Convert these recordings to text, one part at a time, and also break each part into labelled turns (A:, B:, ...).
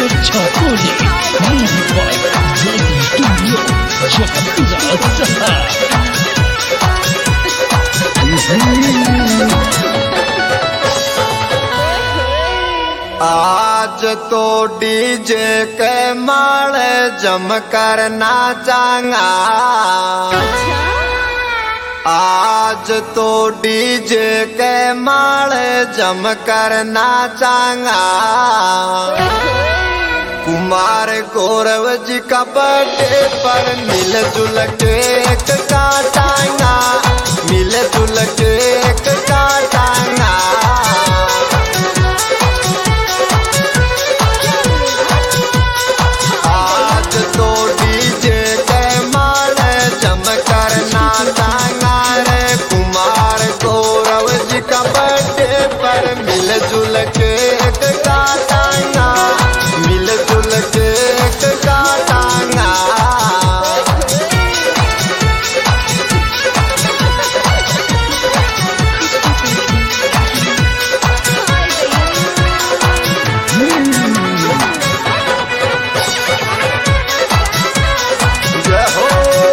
A: Chakuli, Movie by Zeddy Studio, Jakarta.
B: आज तो DJ के माल जम कर नाचांगा। आज तो डीजे के माल जम कर नाचांगा। कुमार गौरव जी का बर्थडे पर मिलजुल केक काटांगा, मिलजुल केक काटांगा। आज तो डीजे के माल जम कर नाचांगा रे। कुमार गौरव जी का बर्थडे पर मिलजुल केक काटांगा, मिलजुल केक काटांगा। जय हो।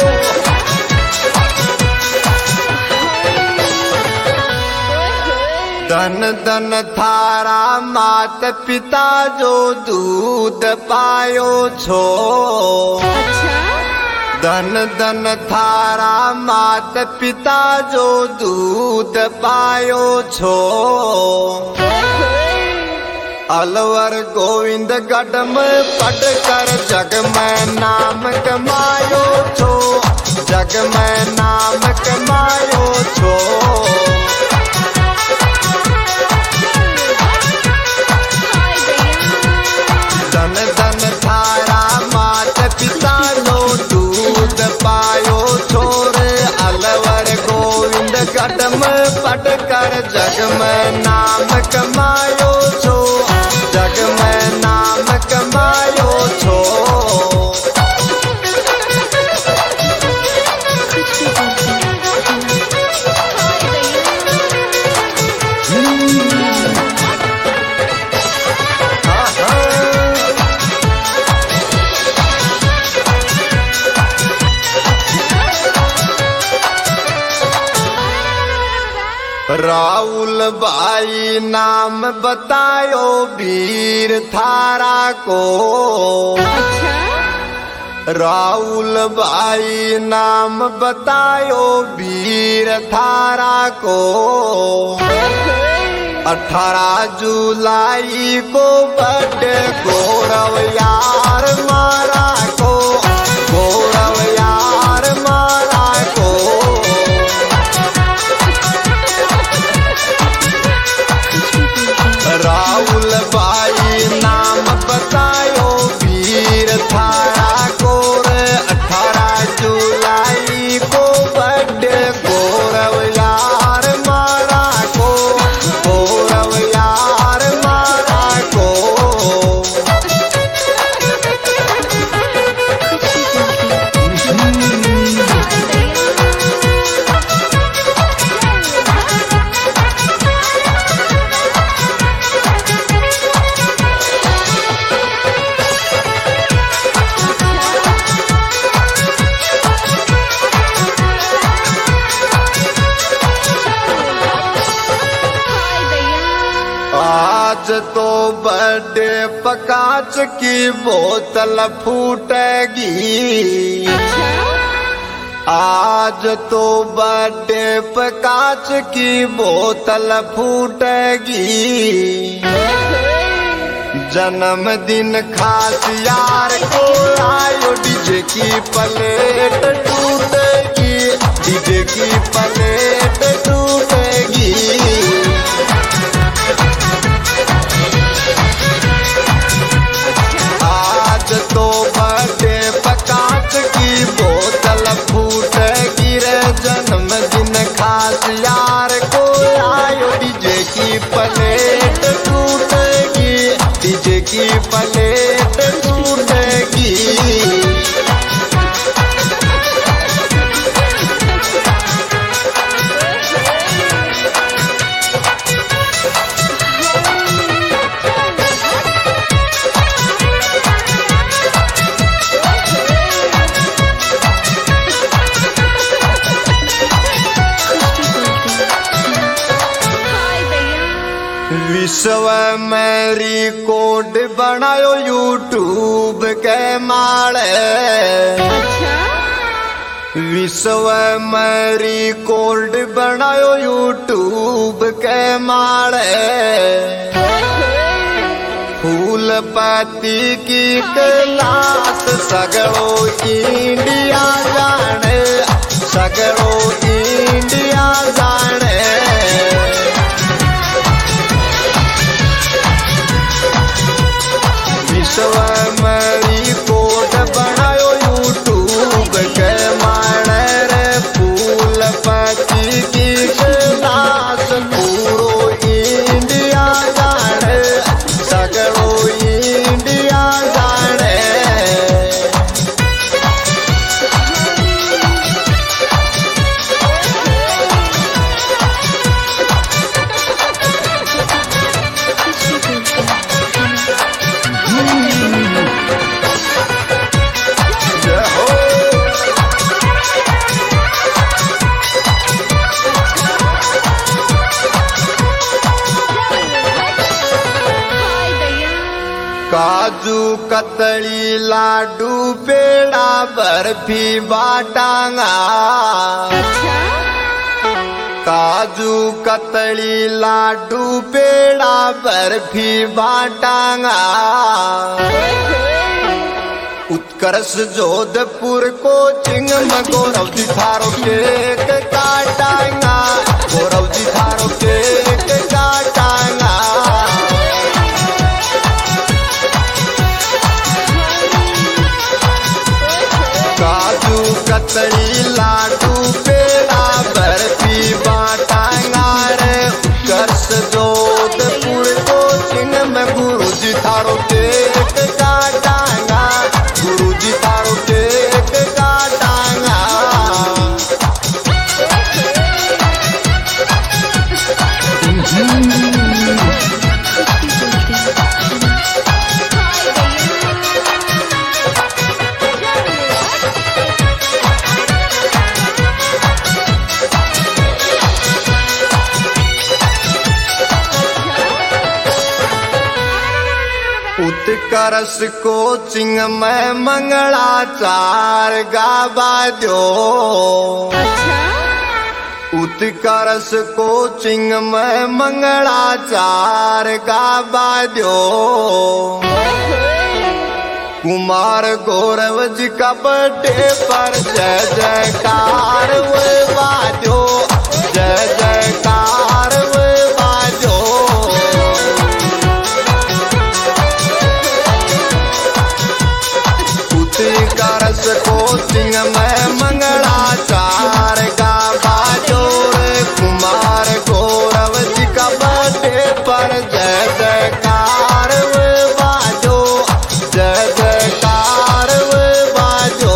B: धन धन थारा मात पिता जो दूध पायो छो। धन धन थारा मात पिता जो दूध पायो छो। अलवर गोविंद गढ़ में पढ़ कर जग में नाम कमायो छो, जग में नाम कमायो छो। धन धन थारा मात पिता लो दूध पायो छोरे। अलवर गोविंद गढ़ में पढ़ कर जग में नाम कमायो छो, जग में नाम कमायो छो। राहुल भाई नाम बतायो वीर थारा को। राहुल भाई नाम बतायो वीर थारा को। 18 जुलाई को बर्थडे गौरव यार मारा को, गौरव यार मारा को। राहुल भाई नाम बतायो वीर थारा को। 18 जुलाई को बर्थडे गौरव यार मारा को, गौरव यार मारा को। आज तो बर्थडे पकाच की बोतल फूटेगी। आज तो बर्थडे पकाच की बोतल फूटेगी। जन्मदिन खास यार को आयो डीजे की प्लेट टूटेगी, डीजे की प्लेट टूटेगी। आज तो बर्थडे पकाच की बोतल फूटेगी रे। जन्मदिन खास यार को आयो डीजे की प्लेट टूटेगी, डीजे की प्लेट टूटेगी। विश्व में रिकॉर्ड बनायो यूट्यूब के माले। विश्व में रिकॉर्ड बनायो यूट्यूब के माले। फूल पत्ती की क्लास सगड़ो इंडिया जाने, सगड़ो इंडिया जाने। विश्व में रिकॉर्ड बनायो यूट्यूब के माने रे। फूल पत्ती की क्लास पूरो इंडिया जाने, सगड़ो इंडिया जाने। काजू कतली लाडू पेड़ा बर्फी बाटांगा। काजू कतली लाडू पेड़ा बर्फी बाटांगा। उत्कर्ष जोधपुर कोचिंग में गौरव जी थारो केक काटांगा, गौरव जी थारो केक काटांगा। काजू कतली लाडू पेड़ा बर्फी बाटांगा रे। उत्कर्ष जोधपुर कोचिंग में गुरु जी थारो केक काटांगा, गुरु जी थारो केक काटांगा। उत्कर्ष कोचिंग में मंगलाचार गावा दो। उत्कर्ष कोचिंग में मंगलाचार गावा दो। कुमार गौरव जी का बर्थडे पर जय जयकार वे बाजो, जय जयकार वे बाजो। उत्कर्ष कोचिंग में मंगलाचार गावा जोर। कुमार गौरव जी का बर्थडे पर जय जयकार वे बाजो, जय जयकार वे बाजो।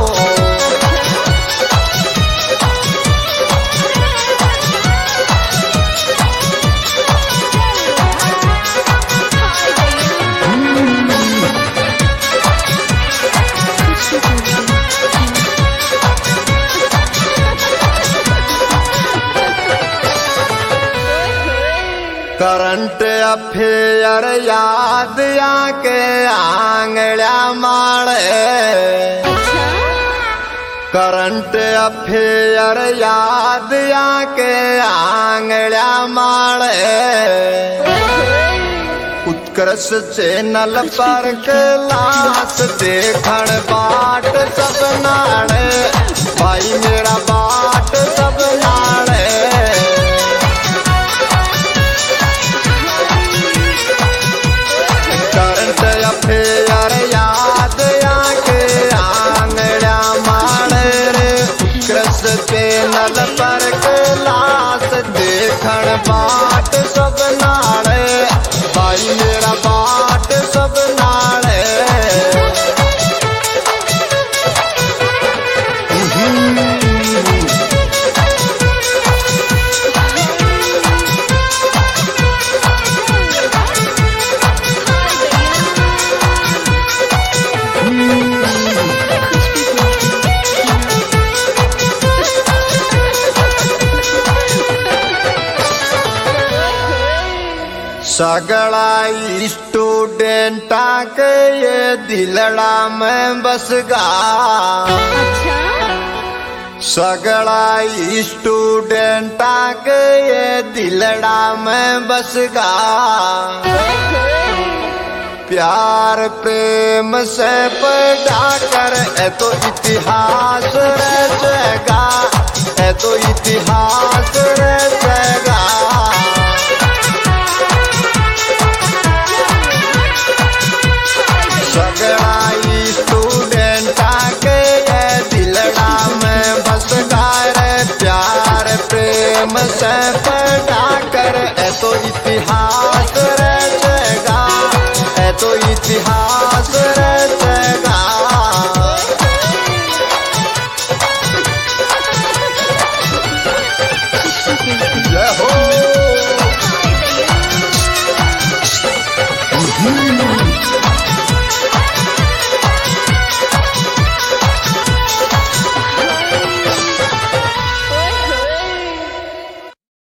B: करंट अफेयर याद आके आंगल्या माड़े। करंट अफेयर याद आके आंगल्या माड़े। उत्कर्ष चैनल पर क्लास देखण बाट सब नाड़े। भाई मेरा बाट सब नाड़े। करंट अफेयर याद आके आंगल्या माड़े रे। उत्कर्ष चैनल पर क्लास देखण बाट सब नाड़े। भाई मेरा बाट सब नाड़े। सगड़ा स्टूडेंटा के ये दिलड़ा में बस गा। सगड़ा स्टूडेंटा के ये दिलड़ा में बस गा। प्यार प्रेम से पढ़ा कर ए तो इतिहास रचेगा, ए तो इतिहास रचेगा। सगड़ा स्टूडेंटा के ये दिलड़ा में बस कर प्यार प्रेम से पढ़ा कर ए तो इतिहास रचेगा, ए तो इतिहास रचेगा।